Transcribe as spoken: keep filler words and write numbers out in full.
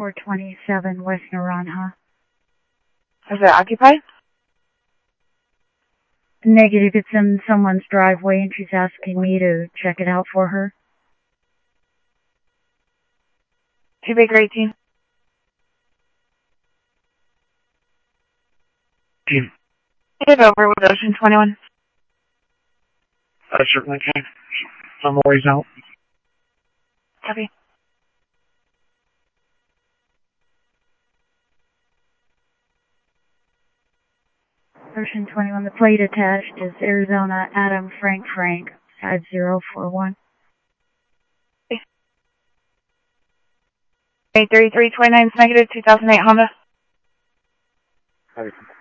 four twenty-seven West Naranja. Is it occupied? Negative, it's in someone's driveway and she's asking me to check it out for her. Two Baker eighteen. Team. Get over with Ocean twenty-one. I certainly can. I'm always out. Copy. Ocean twenty-one, the plate attached is Arizona Adam Frank Frank five zero four one. eight thirty-three twenty-nine is negative, two thousand eight Honda. Copy.